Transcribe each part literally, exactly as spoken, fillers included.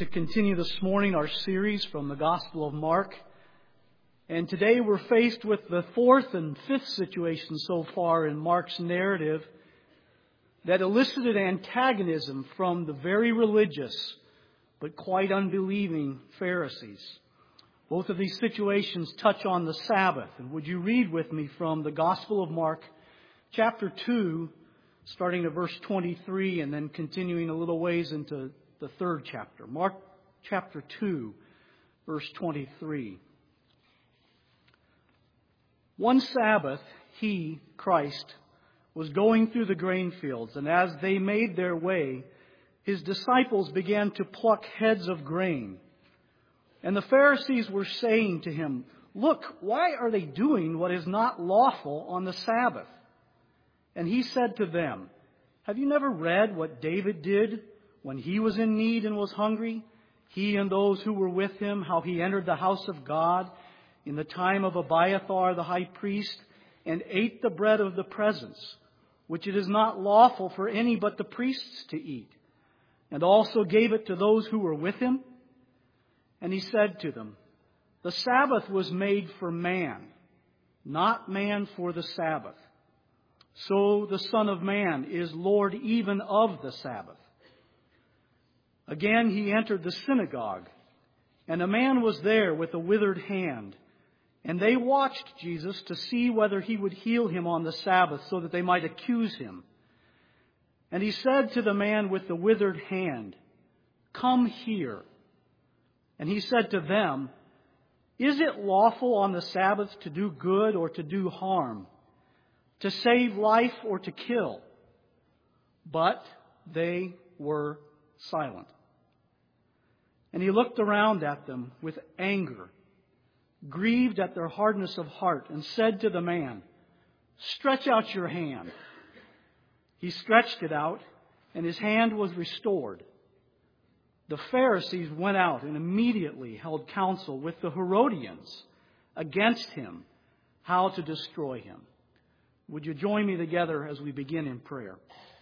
to continue this morning our series from the Gospel of Mark. And today we're faced with the fourth and fifth situation so far in Mark's narrative that elicited antagonism from the very religious but quite unbelieving Pharisees. Both of these situations touch on the Sabbath. And would you read with me from the Gospel of Mark, chapter two, starting at verse twenty-three and then continuing a little ways into the third chapter. Mark chapter two, verse twenty-three. One Sabbath, he, Christ, was going through the grain fields, and as they made their way, his disciples began to pluck heads of grain. And the Pharisees were saying to him, "Look, why are they doing what is not lawful on the Sabbath?" And he said to them, "Have you never read what David did when he was in need and was hungry? He and those who were with him, how he entered the house of God in the time of Abiathar the high priest, and ate the bread of the presence, which it is not lawful for any but the priests to eat, and also gave it to those who were with him?" And he said to them, "The Sabbath was made for man, not man for the Sabbath. So the Son of Man is Lord even of the Sabbath." Again he entered the synagogue, and a man was there with a withered hand. And they watched Jesus to see whether he would heal him on the Sabbath, so that they might accuse him. And he said to the man with the withered hand, "Come here." And he said to them, "Is it lawful on the Sabbath to do good or to do harm, to save life or to kill?" But they were silent. And he looked around at them with anger, grieved at their hardness of heart, and said to the man, "Stretch out your hand." He stretched it out, and his hand was restored. The Pharisees went out and immediately held counsel with the Herodians against him, how to destroy him. Would you join me together as we begin in prayer?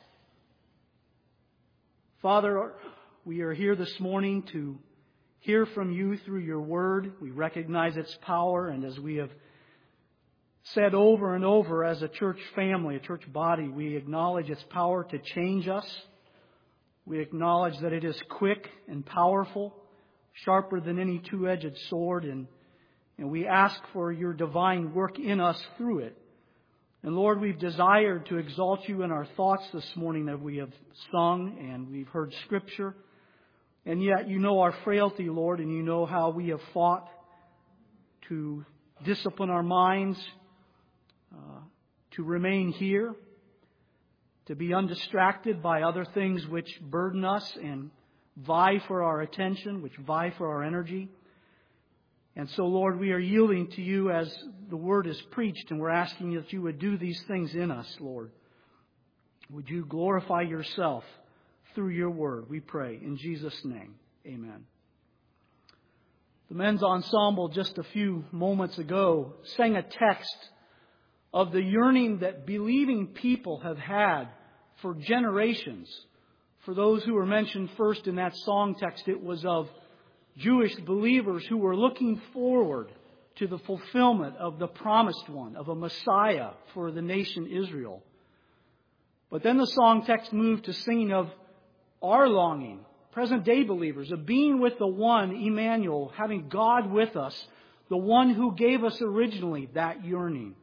Father, we are here this morning to hear from you through your word. We recognize its power, and as we have said over and over as a church family, a church body, we acknowledge its power to change us. We acknowledge that it is quick and powerful, sharper than any two-edged sword, and, and we ask for your divine work in us through it. And Lord, we've desired to exalt you in our thoughts this morning that we have sung and we've heard Scripture. And yet you know our frailty, Lord, and you know how we have fought to discipline our minds, uh, to remain here, to be undistracted by other things which burden us and vie for our attention, which vie for our energy. And so, Lord, we are yielding to you as the word is preached, and we're asking that you would do these things in us, Lord. Would you glorify yourself through your word, we pray, in Jesus' name. Amen. The men's ensemble just a few moments ago sang a text of the yearning that believing people have had for generations. For those who were mentioned first in that song text, it was of Jewish believers who were looking forward to the fulfillment of the promised one, of a Messiah for the nation Israel. But then the song text moved to singing of our longing, present day believers, of being with the one, Emmanuel, having God with us, the one who gave us originally that yearning.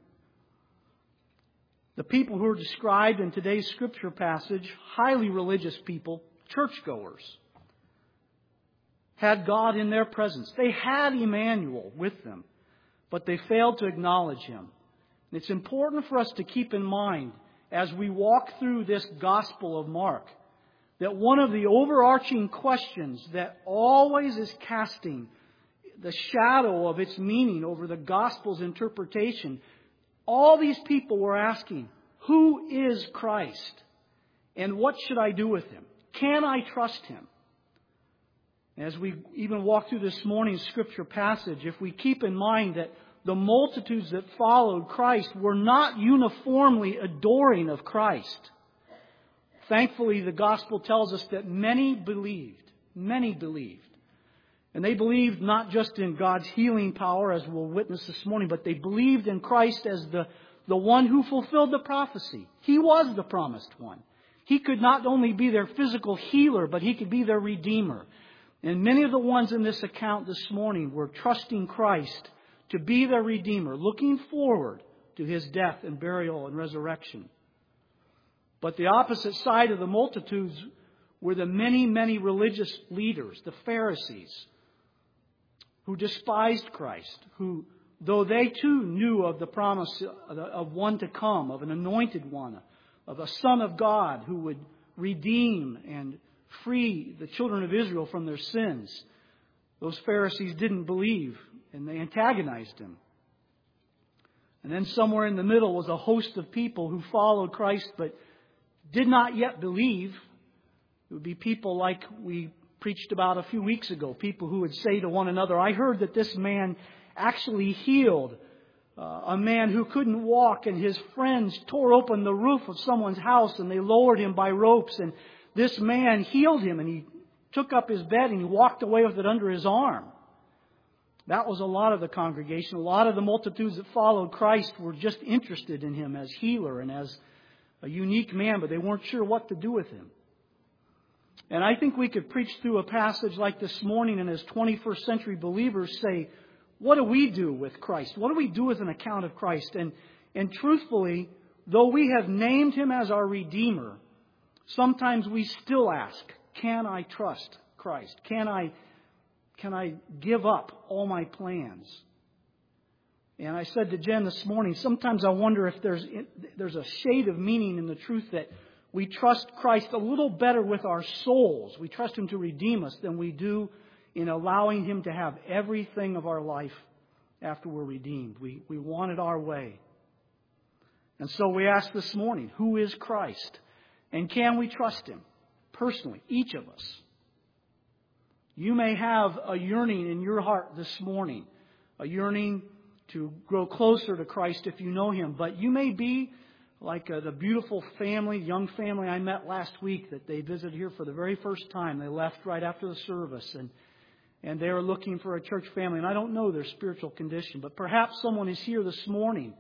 The people who are described in today's scripture passage, highly religious people, churchgoers, had God in their presence. They had Emmanuel with them, but they failed to acknowledge him. And it's important for us to keep in mind as we walk through this Gospel of Mark that one of the overarching questions that always is casting the shadow of its meaning over the Gospel's interpretation, all these people were asking, who is Christ? And what should I do with him? Can I trust him? As we even walk through this morning's scripture passage, if we keep in mind that the multitudes that followed Christ were not uniformly adoring of Christ. Thankfully, the gospel tells us that many believed. Many believed. And they believed not just in God's healing power, as we'll witness this morning, but they believed in Christ as the, the one who fulfilled the prophecy. He was the promised one. He could not only be their physical healer, but He could be their Redeemer. And many of the ones in this account this morning were trusting Christ to be their Redeemer, looking forward to His death and burial and resurrection. But the opposite side of the multitudes were the many, many religious leaders, the Pharisees, who despised Christ, who, though they too knew of the promise of one to come, of an anointed one, of a Son of God who would redeem and free the children of Israel from their sins, those Pharisees didn't believe, and they antagonized Him. And then somewhere in the middle was a host of people who followed Christ but did not yet believe. It would be people like we preached about a few weeks ago, people who would say to one another, I heard that this man actually healed uh, a man who couldn't walk, and his friends tore open the roof of someone's house and they lowered him by ropes, and this man healed him, and he took up his bed and he walked away with it under his arm. That was a lot of the congregation. A lot of the multitudes that followed Christ were just interested in Him as healer and as a unique man, but they weren't sure what to do with Him. And I think we could preach through a passage like this morning and as twenty-first century believers say, what do we do with Christ? What do we do with an account of Christ? And, and truthfully, though we have named Him as our Redeemer, sometimes we still ask, can I trust Christ? Can I, can I give up all my plans? And I said to Jen this morning, sometimes I wonder if there's, there's a shade of meaning in the truth that we trust Christ a little better with our souls. We trust Him to redeem us than we do in allowing Him to have everything of our life after we're redeemed. We, we want it our way. And so we ask this morning, who is Christ? And can we trust Him personally, each of us? You may have a yearning in your heart this morning, a yearning to grow closer to Christ if you know Him. But you may be like uh, the beautiful family, young family I met last week that they visited here for the very first time. They left right after the service, and and they were looking for a church family. And I don't know their spiritual condition, but perhaps someone is here this morning.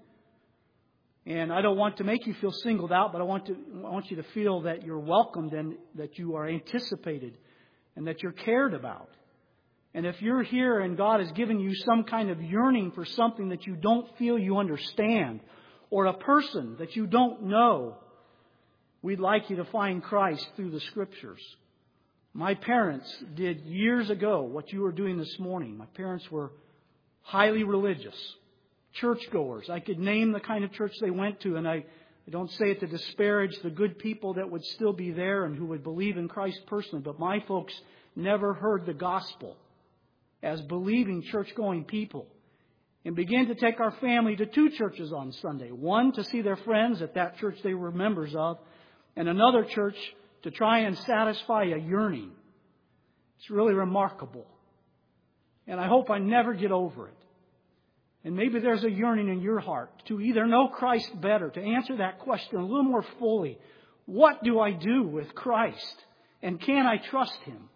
And I don't want to make you feel singled out, but I want to I want you to feel that you're welcomed and that you are anticipated and that you're cared about. And if you're here and God has given you some kind of yearning for something that you don't feel you understand, or a person that you don't know, we'd like you to find Christ through the Scriptures. My parents did years ago what you are doing this morning. My parents were highly religious, churchgoers. I could name the kind of church they went to, and I, I don't say it to disparage the good people that would still be there and who would believe in Christ personally, but my folks never heard the gospel as believing church-going people, and began to take our family to two churches on Sunday. One to see their friends at that church they were members of, and another church to try and satisfy a yearning. It's really remarkable. And I hope I never get over it. And maybe there's a yearning in your heart to either know Christ better, to answer that question a little more fully. What do I do with Christ? And can I trust Him?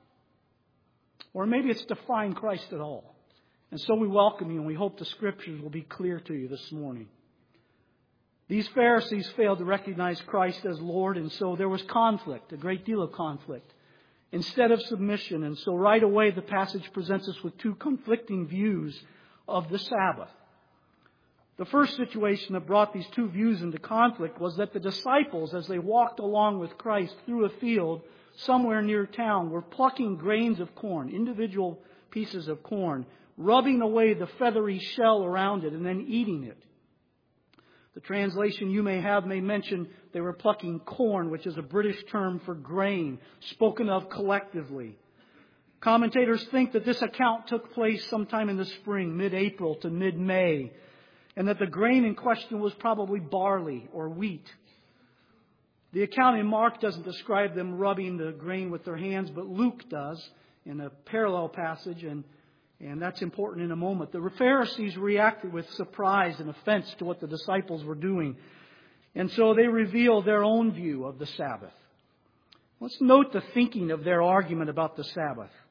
Or maybe it's to find Christ at all. And so we welcome you, and we hope the Scriptures will be clear to you this morning. These Pharisees failed to recognize Christ as Lord, and so there was conflict, a great deal of conflict, instead of submission. And so right away the passage presents us with two conflicting views of the Sabbath. The first situation that brought these two views into conflict was that the disciples, as they walked along with Christ through a field somewhere near town, were plucking grains of corn, individual pieces of corn, rubbing away the feathery shell around it and then eating it. The translation you may have may mention they were plucking corn, which is a British term for grain, spoken of collectively. Commentators think that this account took place sometime in the spring, mid-April to mid-May, and that the grain in question was probably barley or wheat. The account in Mark doesn't describe them rubbing the grain with their hands, but Luke does in a parallel passage, and And that's important in a moment. The Pharisees reacted with surprise and offense to what the disciples were doing. And so they revealed their own view of the Sabbath. Let's note the thinking of their argument about the Sabbath.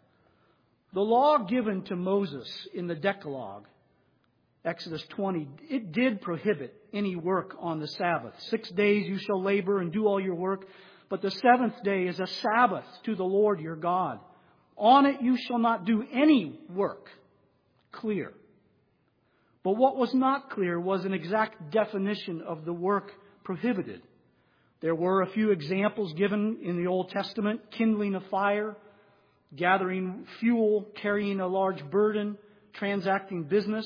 The law given to Moses in the Decalogue, Exodus twenty, it did prohibit any work on the Sabbath. Six days you shall labor and do all your work, but the seventh day is a Sabbath to the Lord your God. On it you shall not do any work. Clear. But what was not clear was an exact definition of the work prohibited. There were a few examples given in the Old Testament: kindling a fire, gathering fuel, carrying a large burden, transacting business.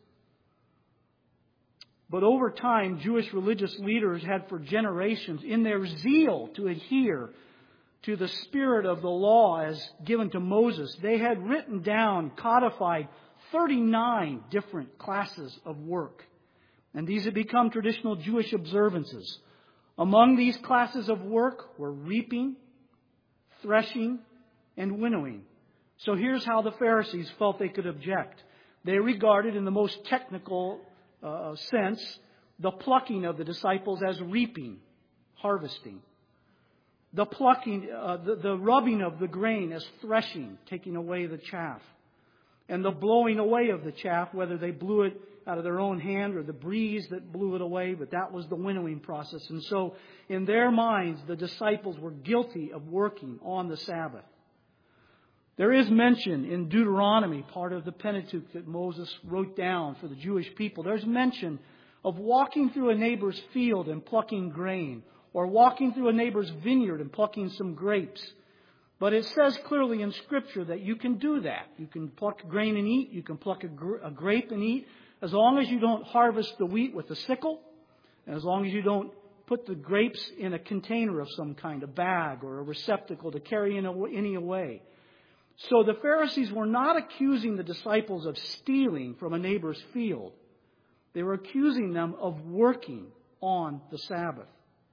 But over time, Jewish religious leaders had for generations, in their zeal to adhere to the spirit of the law as given to Moses, they had written down, codified thirty-nine different classes of work. And these had become traditional Jewish observances. Among these classes of work were reaping, threshing, and winnowing. So here's how the Pharisees felt they could object. They regarded, in the most technical uh, sense, the plucking of the disciples as reaping, harvesting. The plucking, uh, the, the rubbing of the grain as threshing, taking away the chaff. And the blowing away of the chaff, whether they blew it out of their own hand or the breeze that blew it away, but that was the winnowing process. And so in their minds, the disciples were guilty of working on the Sabbath. There is mention in Deuteronomy, part of the Pentateuch that Moses wrote down for the Jewish people. There's mention of walking through a neighbor's field and plucking grain, or walking through a neighbor's vineyard and plucking some grapes. But it says clearly in Scripture that you can do that. You can pluck grain and eat. You can pluck a, gr- a grape and eat, as long as you don't harvest the wheat with a sickle, and as long as you don't put the grapes in a container of some kind, a bag or a receptacle to carry any away. So the Pharisees were not accusing the disciples of stealing from a neighbor's field. They were accusing them of working on the Sabbath.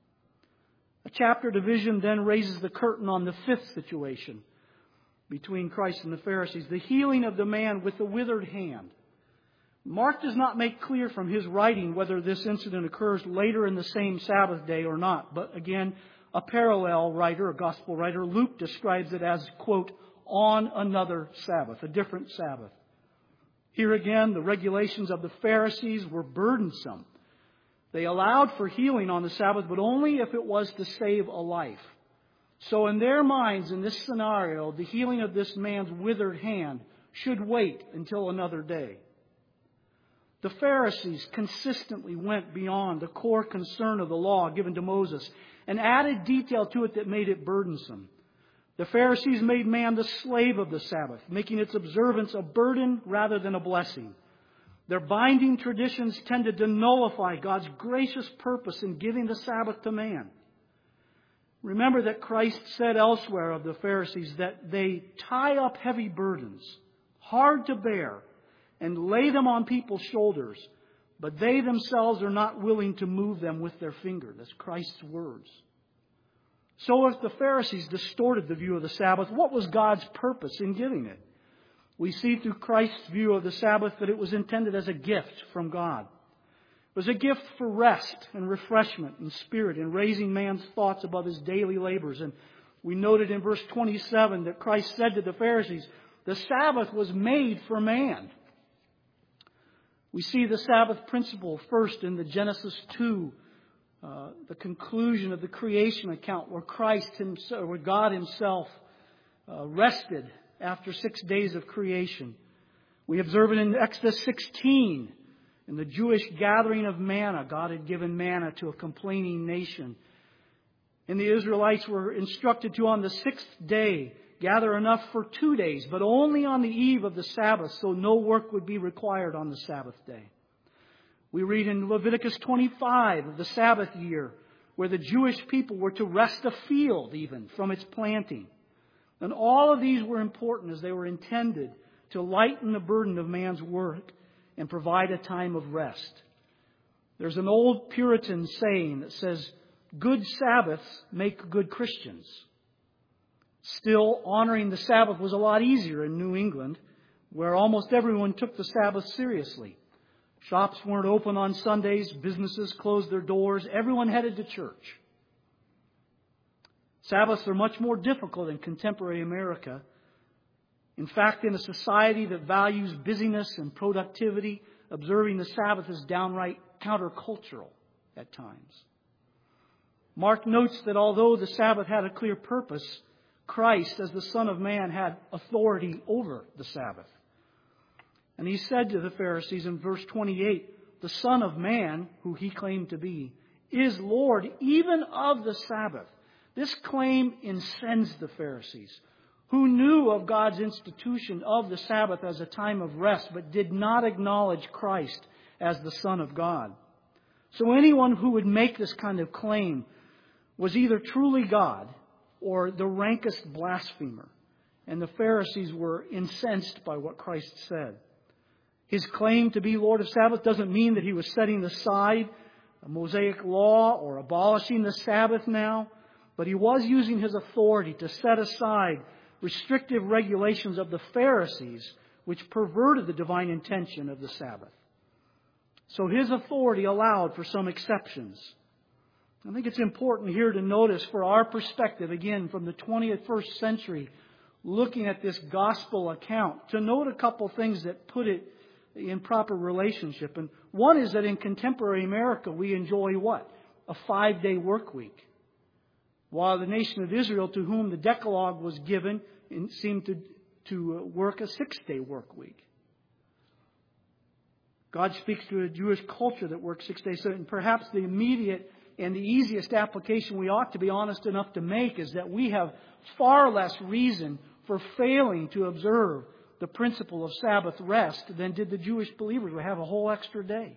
A chapter division then raises the curtain on the fifth situation between Christ and the Pharisees, the healing of the man with the withered hand. Mark does not make clear from his writing whether this incident occurs later in the same Sabbath day or not. But again, a parallel writer, a gospel writer, Luke, describes it as, quote, on another Sabbath, a different Sabbath. Here again, the regulations of the Pharisees were burdensome. They allowed for healing on the Sabbath, but only if it was to save a life. So in their minds, in this scenario, the healing of this man's withered hand should wait until another day. The Pharisees consistently went beyond the core concern of the law given to Moses and added detail to it that made it burdensome. The Pharisees made man the slave of the Sabbath, making its observance a burden rather than a blessing. Their binding traditions tended to nullify God's gracious purpose in giving the Sabbath to man. Remember that Christ said elsewhere of the Pharisees that they tie up heavy burdens, hard to bear, and lay them on people's shoulders, but they themselves are not willing to move them with their finger. That's Christ's words. So if the Pharisees distorted the view of the Sabbath, what was God's purpose in giving it? We see through Christ's view of the Sabbath that it was intended as a gift from God. It was a gift for rest and refreshment in spirit, in raising man's thoughts above his daily labors. And we noted in verse twenty-seven that Christ said to the Pharisees, the Sabbath was made for man. We see the Sabbath principle first in the Genesis two, uh, the conclusion of the creation account, where Christ himself, where God Himself uh, rested after six days of creation. We observe it in Exodus sixteen, in the Jewish gathering of manna. God had given manna to a complaining nation. And the Israelites were instructed to, on the sixth day, gather enough for two days, but only on the eve of the Sabbath, so no work would be required on the Sabbath day. We read in Leviticus twenty-five of the Sabbath year, where the Jewish people were to rest a field even from its planting. And all of these were important as they were intended to lighten the burden of man's work and provide a time of rest. There's an old Puritan saying that says, good Sabbaths make good Christians. Still, honoring the Sabbath was a lot easier in New England, where almost everyone took the Sabbath seriously. Shops weren't open on Sundays, businesses closed their doors, everyone headed to church. Sabbaths are much more difficult in contemporary America. In fact, in a society that values busyness and productivity, observing the Sabbath is downright countercultural at times. Mark notes that although the Sabbath had a clear purpose, Christ, as the Son of Man, had authority over the Sabbath. And he said to the Pharisees in verse twenty-eight, the Son of Man, who he claimed to be, is Lord even of the Sabbath. This claim incensed the Pharisees, who knew of God's institution of the Sabbath as a time of rest, but did not acknowledge Christ as the Son of God. So anyone who would make this kind of claim was either truly God or the rankest blasphemer. And the Pharisees were incensed by what Christ said. His claim to be Lord of Sabbath doesn't mean that he was setting aside a Mosaic law or abolishing the Sabbath now, but he was using his authority to set aside restrictive regulations of the Pharisees, which perverted the divine intention of the Sabbath. So his authority allowed for some exceptions. I think it's important here to notice for our perspective, again, from the twenty-first century, looking at this gospel account, to note a couple things that put it in proper relationship. And one is that in contemporary America, we enjoy what? A five-day work week. While the nation of Israel, to whom the Decalogue was given, seemed to, to work a six-day work week. God speaks to a Jewish culture that works six days. So perhaps the immediate and the easiest application we ought to be honest enough to make is that we have far less reason for failing to observe the principle of Sabbath rest than did the Jewish believers who have a whole extra day.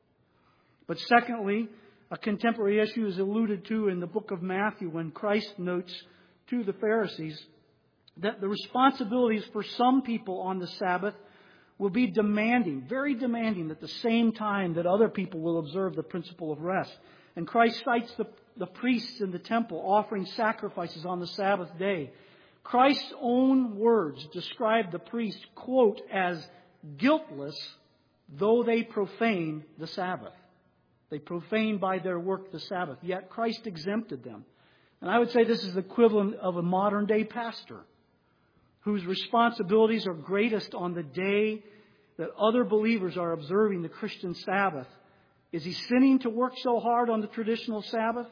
But secondly, a contemporary issue is alluded to in the book of Matthew when Christ notes to the Pharisees that the responsibilities for some people on the Sabbath will be demanding, very demanding, at the same time that other people will observe the principle of rest. And Christ cites the, the priests in the temple offering sacrifices on the Sabbath day. Christ's own words describe the priests, quote, as guiltless, though they profane the Sabbath. They profane by their work the Sabbath, yet Christ exempted them. And I would say this is the equivalent of a modern day pastor whose responsibilities are greatest on the day that other believers are observing the Christian Sabbath. Is he sinning to work so hard on the traditional Sabbath?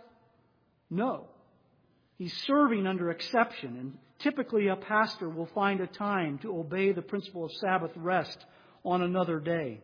No. He's serving under exception, and typically a pastor will find a time to obey the principle of Sabbath rest on another day.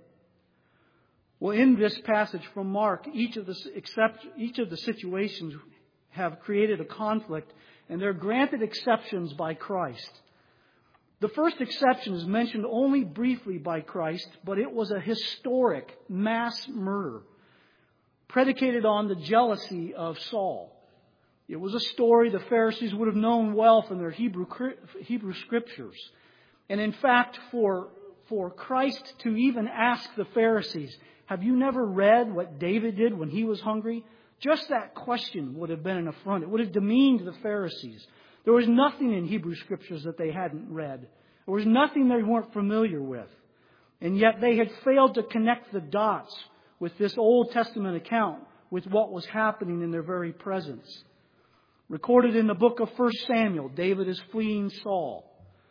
Well, in this passage from Mark, each of the except, each of the situations have created a conflict, and they're granted exceptions by Christ. The first exception is mentioned only briefly by Christ, but it was a historic mass murder predicated on the jealousy of Saul. It was a story the Pharisees would have known well from their Hebrew Hebrew scriptures. And in fact, for, for Christ to even ask the Pharisees, have you never read what David did when he was hungry? Just that question would have been an affront. It would have demeaned the Pharisees. There was nothing in Hebrew scriptures that they hadn't read. There was nothing they weren't familiar with. And yet they had failed to connect the dots with this Old Testament account with what was happening in their very presence. Recorded in the book of First Samuel, David is fleeing Saul.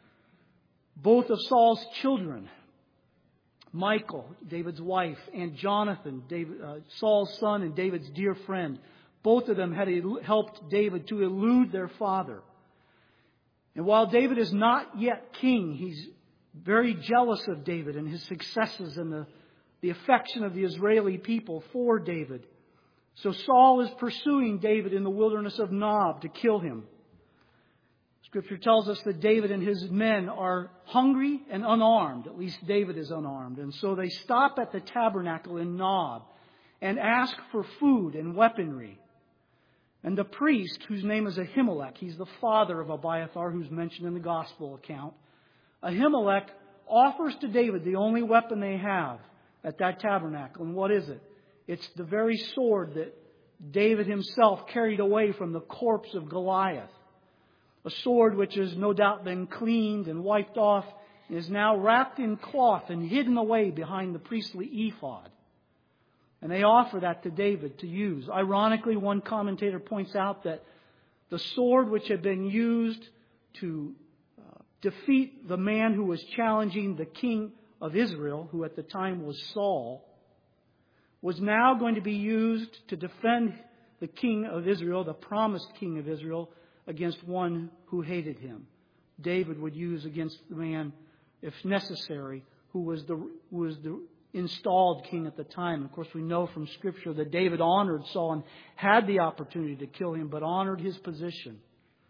Both of Saul's children, Michal, David's wife, and Jonathan, David, uh, Saul's son and David's dear friend, both of them had helped David to elude their father. And while David is not yet king, he's very jealous of David and his successes and the, the affection of the Israeli people for David. So Saul is pursuing David in the wilderness of Nob to kill him. Scripture tells us that David and his men are hungry and unarmed. At least David is unarmed. And so they stop at the tabernacle in Nob and ask for food and weaponry. And the priest, whose name is Ahimelech, he's the father of Abiathar, who's mentioned in the gospel account. Ahimelech offers to David the only weapon they have at that tabernacle. And what is it? It's the very sword that David himself carried away from the corpse of Goliath. A sword which has no doubt been cleaned and wiped off and is now wrapped in cloth and hidden away behind the priestly ephod. And they offer that to David to use. Ironically, one commentator points out that the sword which had been used to uh, defeat the man who was challenging the king of Israel, who at the time was Saul, was now going to be used to defend the king of Israel, the promised king of Israel, against one who hated him. David would use against the man, if necessary, who was the who was the installed king at the time. Of course, we know from Scripture that David honored Saul and had the opportunity to kill him, but honored his position.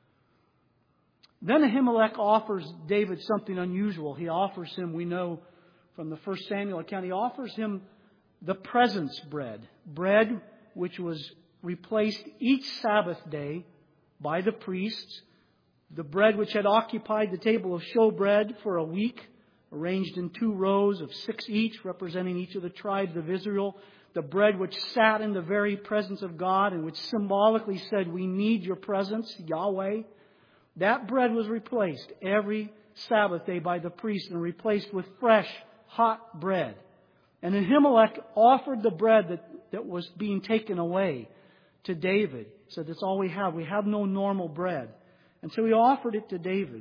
Then Ahimelech offers David something unusual. He offers him, we know from the First Samuel account, he offers him the presence bread. Bread which was replaced each Sabbath day by the priests. The bread which had occupied the table of showbread for a week, arranged in two rows of six each, representing each of the tribes of Israel. The bread which sat in the very presence of God and which symbolically said, we need your presence, Yahweh. That bread was replaced every Sabbath day by the priest and replaced with fresh, hot bread. And Ahimelech offered the bread that, that was being taken away to David. He said, that's all we have. We have no normal bread. And so he offered it to David.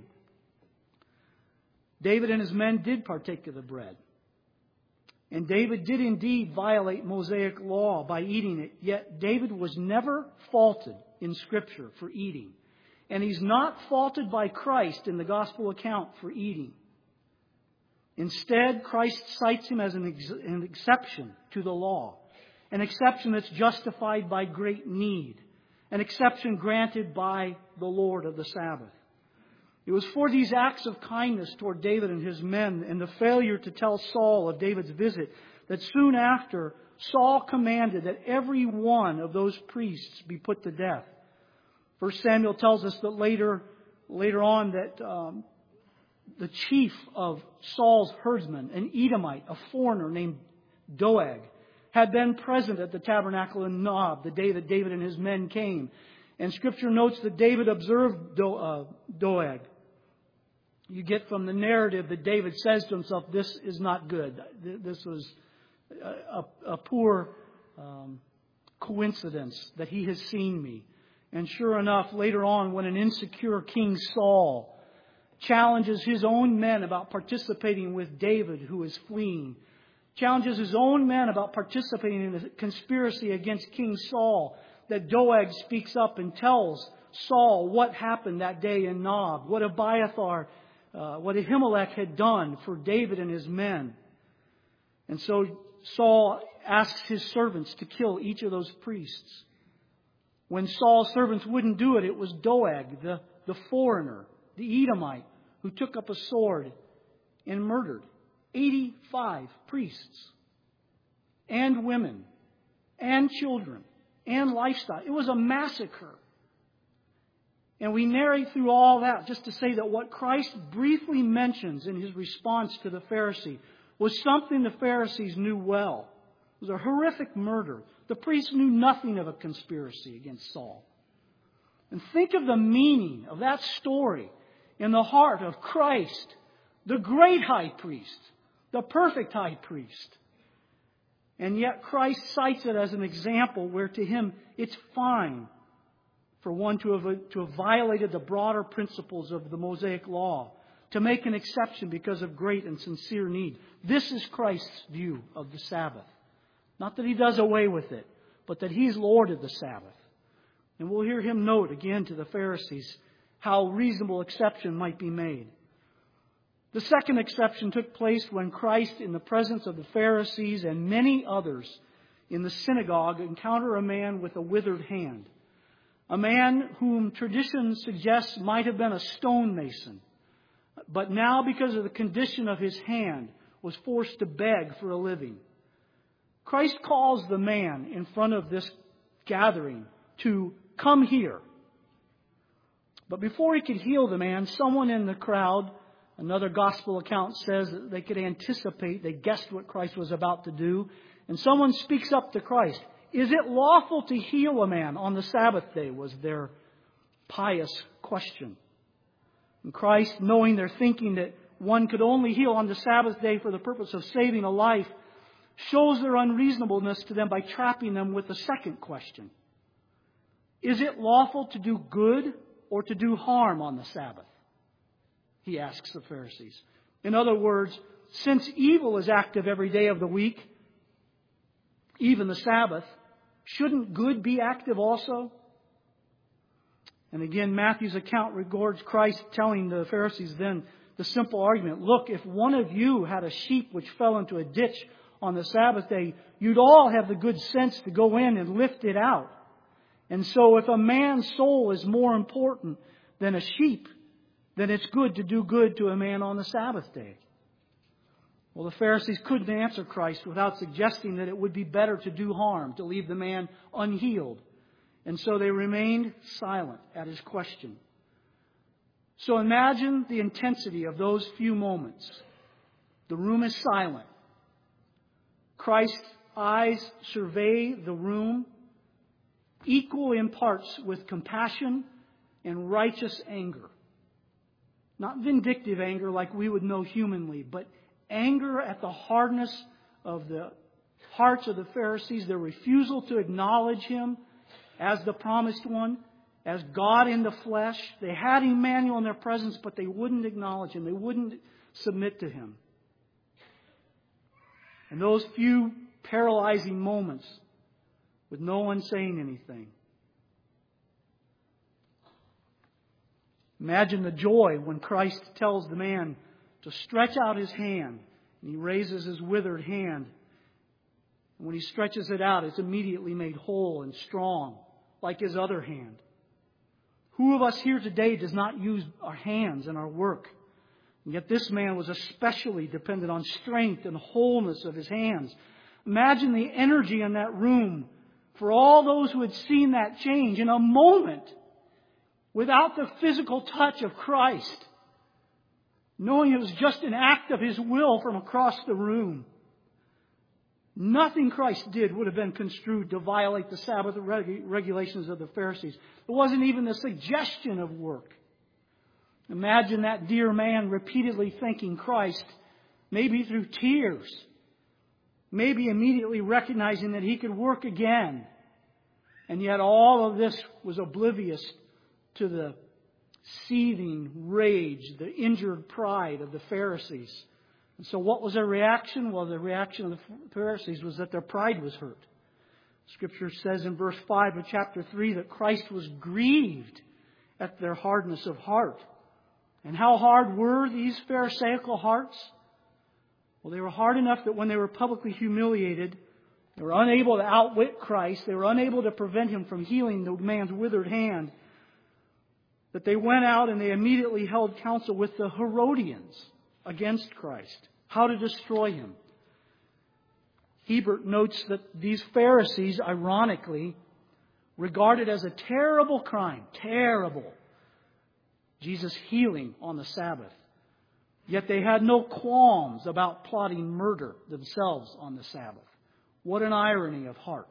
David and his men did partake of the bread. And David did indeed violate Mosaic law by eating it. Yet David was never faulted in Scripture for eating. And he's not faulted by Christ in the gospel account for eating. Instead, Christ cites him as an, ex- an exception to the law. An exception that's justified by great need. An exception granted by the Lord of the Sabbath. It was for these acts of kindness toward David and his men and the failure to tell Saul of David's visit that soon after Saul commanded that every one of those priests be put to death. First Samuel tells us that later, later on that um, the chief of Saul's herdsmen, an Edomite, a foreigner named Doeg, had been present at the tabernacle in Nob the day that David and his men came. And Scripture notes that David observed Do, uh, Doeg. You get from the narrative that David says to himself, this is not good. This was a, a, a poor um, coincidence that he has seen me. And sure enough, later on, when an insecure King Saul challenges his own men about participating with David, who is fleeing, challenges his own men about participating in a conspiracy against King Saul, that Doeg speaks up and tells Saul what happened that day in Nob, what Abiathar, uh, what Ahimelech had done for David and his men. And so Saul asks his servants to kill each of those priests. When Saul's servants wouldn't do it, it was Doeg, the, the foreigner, the Edomite, who took up a sword and murdered eighty-five priests and women and children and livestock. It was a massacre. And we narrate through all that just to say that what Christ briefly mentions in his response to the Pharisee was something the Pharisees knew well. It was a horrific murder. The priests knew nothing of a conspiracy against Saul. And think of the meaning of that story in the heart of Christ, the great high priest, the perfect high priest. And yet Christ cites it as an example where to him it's fine for one to have, to have violated the broader principles of the Mosaic law, to make an exception because of great and sincere need. This is Christ's view of the Sabbath. Not that he does away with it, but that he's Lord of the Sabbath. And we'll hear him note again to the Pharisees how reasonable exception might be made. The second exception took place when Christ, in the presence of the Pharisees and many others in the synagogue, encountered a man with a withered hand. A man whom tradition suggests might have been a stonemason, but now, because of the condition of his hand, was forced to beg for a living. Christ calls the man in front of this gathering to come here. But before he could heal the man, someone in the crowd, another gospel account says that they could anticipate, they guessed what Christ was about to do. And someone speaks up to Christ. Is it lawful to heal a man on the Sabbath day? Was their pious question. And Christ, knowing their thinking that one could only heal on the Sabbath day for the purpose of saving a life, shows their unreasonableness to them by trapping them with a second question. Is it lawful to do good or to do harm on the Sabbath? he asks the Pharisees. In other words, since evil is active every day of the week, even the Sabbath, shouldn't good be active also? And again, Matthew's account records Christ telling the Pharisees then the simple argument, look, if one of you had a sheep which fell into a ditch on the Sabbath day, you'd all have the good sense to go in and lift it out. And so if a man's soul is more important than a sheep, then it's good to do good to a man on the Sabbath day. Well, the Pharisees couldn't answer Christ without suggesting that it would be better to do harm, to leave the man unhealed. And so they remained silent at his question. So imagine the intensity of those few moments. The room is silent. Christ's eyes survey the room, equal in parts with compassion and righteous anger. Not vindictive anger like we would know humanly, but anger at the hardness of the hearts of the Pharisees, their refusal to acknowledge Him as the promised one, as God in the flesh. They had Emmanuel in their presence, but they wouldn't acknowledge Him. They wouldn't submit to Him. And those few paralyzing moments with no one saying anything. Imagine the joy when Christ tells the man to stretch out his hand. And he raises his withered hand. And when he stretches it out, it's immediately made whole and strong, like his other hand. Who of us here today does not use our hands in our work? And yet this man was especially dependent on strength and wholeness of his hands. Imagine the energy in that room for all those who had seen that change in a moment without the physical touch of Christ, knowing it was just an act of His will from across the room. Nothing Christ did would have been construed to violate the Sabbath reg- regulations of the Pharisees. There wasn't even the suggestion of work. Imagine that dear man repeatedly thanking Christ, maybe through tears, maybe immediately recognizing that he could work again. And yet all of this was oblivious to the seething rage, the injured pride of the Pharisees. And so what was their reaction? Well, the reaction of the Pharisees was that their pride was hurt. Scripture says in verse five of chapter three that Christ was grieved at their hardness of heart. And how hard were these Pharisaical hearts? Well, they were hard enough that when they were publicly humiliated, they were unable to outwit Christ. They were unable to prevent Him from healing the man's withered hand. That they went out and they immediately held counsel with the Herodians against Christ. How to destroy Him. Hebert notes that these Pharisees, ironically, regarded as a terrible crime, terrible, Jesus healing on the Sabbath. Yet they had no qualms about plotting murder themselves on the Sabbath. What an irony of heart.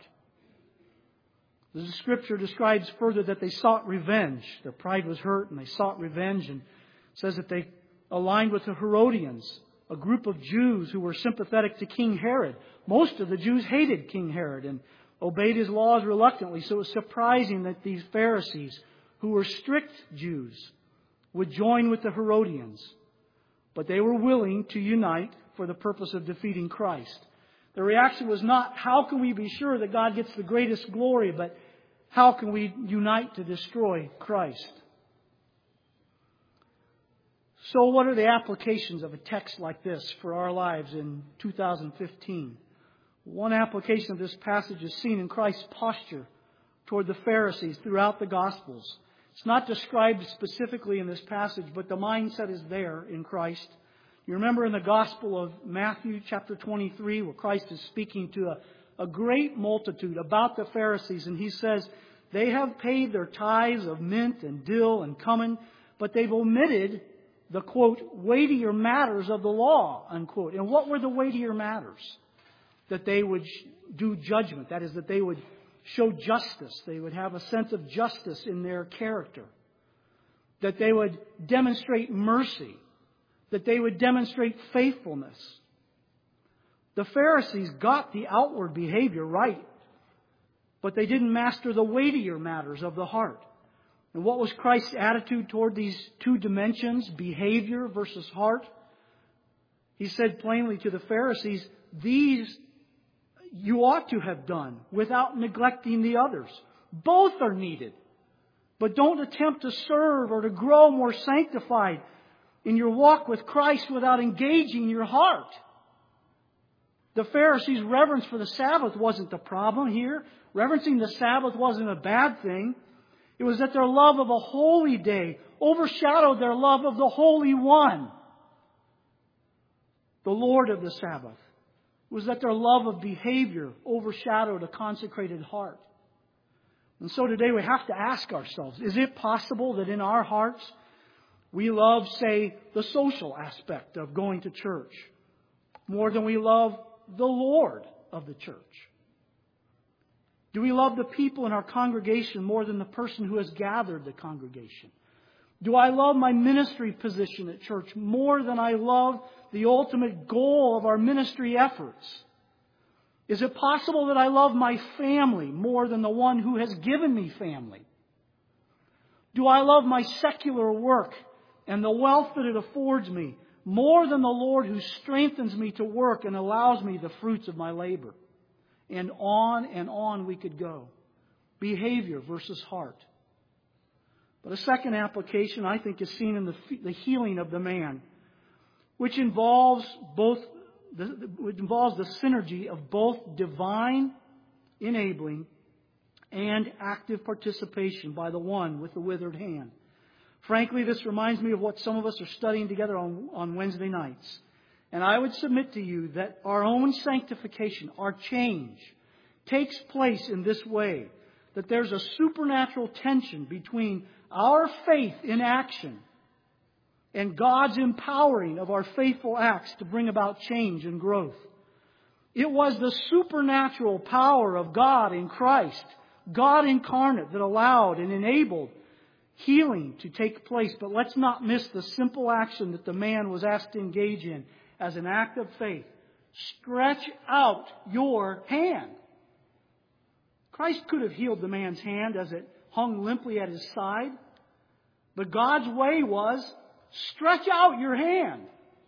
The Scripture describes further that they sought revenge. Their pride was hurt and they sought revenge, and says that they aligned with the Herodians, a group of Jews who were sympathetic to King Herod. Most of the Jews hated King Herod and obeyed his laws reluctantly. So it was surprising that these Pharisees, who were strict Jews, would join with the Herodians. But they were willing to unite for the purpose of defeating Christ. The reaction was not, how can we be sure that God gets the greatest glory, but how can we unite to destroy Christ? So what are the applications of a text like this for our lives in two thousand fifteen? One application of this passage is seen in Christ's posture toward the Pharisees throughout the Gospels. It's not described specifically in this passage, but the mindset is there in Christ. You remember in the Gospel of Matthew chapter twenty-three, where Christ is speaking to a, a great multitude about the Pharisees, and He says, they have paid their tithes of mint and dill and cumin, but they've omitted the, quote, weightier matters of the law, unquote. And what were the weightier matters? That they would do judgment. That is, that they would show justice. They would have a sense of justice in their character. That they would demonstrate mercy. That they would demonstrate faithfulness. The Pharisees got the outward behavior right, but they didn't master the weightier matters of the heart. And what was Christ's attitude toward these two dimensions, behavior versus heart? He said plainly to the Pharisees, these you ought to have done without neglecting the others. Both are needed. But don't attempt to serve or to grow more sanctified in your walk with Christ without engaging your heart. The Pharisees' reverence for the Sabbath wasn't the problem here. Reverencing the Sabbath wasn't a bad thing. It was that their love of a holy day overshadowed their love of the Holy One, the Lord of the Sabbath. It was that their love of behavior overshadowed a consecrated heart. And so today we have to ask ourselves, is it possible that in our hearts we love, say, the social aspect of going to church more than we love the Lord of the church? Do we love the people in our congregation more than the person who has gathered the congregation? Do I love my ministry position at church more than I love the ultimate goal of our ministry efforts? Is it possible that I love my family more than the one who has given me family? Do I love my secular work and the wealth that it affords me more than the Lord who strengthens me to work and allows me the fruits of my labor? And on and on we could go. Behavior versus heart. But a second application, I think, is seen in the, the healing of the man, which involves both the, which involves the synergy of both divine enabling and active participation by the one with the withered hand. Frankly, this reminds me of what some of us are studying together on, on Wednesday nights. And I would submit to you that our own sanctification, our change, takes place in this way. That there's a supernatural tension between our faith in action and God's empowering of our faithful acts to bring about change and growth. It was the supernatural power of God in Christ, God incarnate, that allowed and enabled healing to take place. But let's not miss the simple action that the man was asked to engage in as an act of faith. Stretch out your hand. Christ could have healed the man's hand as it hung limply at his side. But God's way was, stretch out your hand.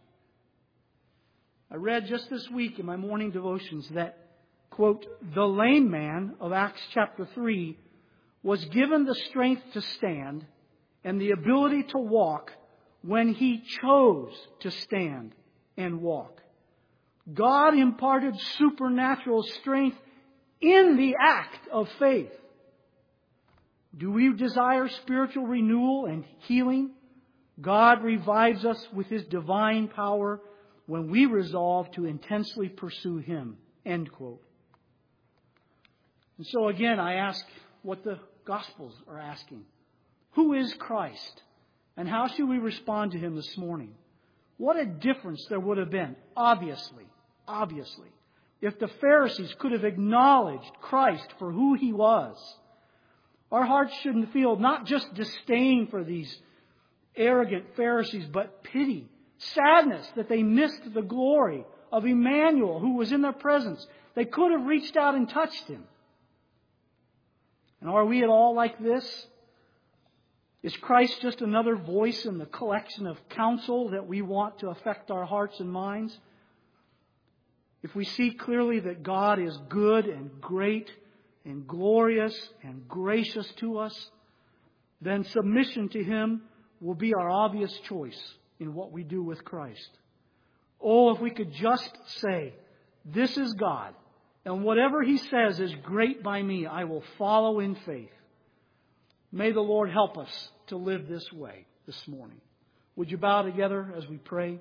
I read just this week in my morning devotions that, quote, the lame man of Acts chapter three was given the strength to stand and the ability to walk when he chose to stand and walk. God imparted supernatural strength in the act of faith. Do we desire spiritual renewal and healing? God revives us with His divine power when we resolve to intensely pursue Him. End quote. And so again, I ask what the Gospels are asking. Who is Christ? And how should we respond to Him this morning? What a difference there would have been, obviously, obviously, if the Pharisees could have acknowledged Christ for who He was. Our hearts shouldn't feel not just disdain for these arrogant Pharisees, but pity, sadness that they missed the glory of Emmanuel who was in their presence. They could have reached out and touched Him. And are we at all like this? Is Christ just another voice in the collection of counsel that we want to affect our hearts and minds? If we see clearly that God is good and great and glorious and gracious to us, then submission to Him will be our obvious choice in what we do with Christ. Oh, if we could just say, this is God, and whatever He says is great by me, I will follow in faith. May the Lord help us to live this way this morning. Would you bow together as we pray?